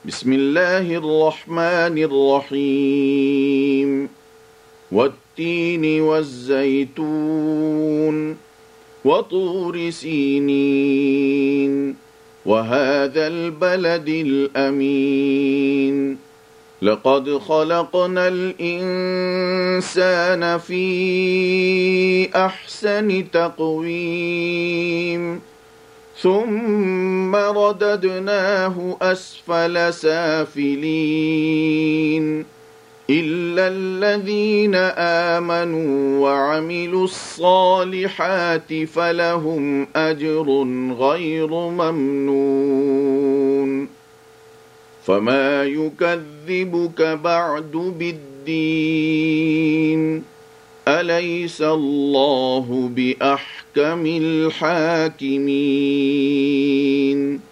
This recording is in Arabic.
بسم الله الرحمن الرحيم والتين والزيتون وطور سينين وهذا البلد الأمين لقد خلقنا الإنسان في أحسن تقويم ثم رددناه أسفل سافلين إلا الذين آمنوا وعملوا الصالحات فلهم أجر غير ممنون فما يكذبك بعد بالدين أليس الله بأحكم الحاكمين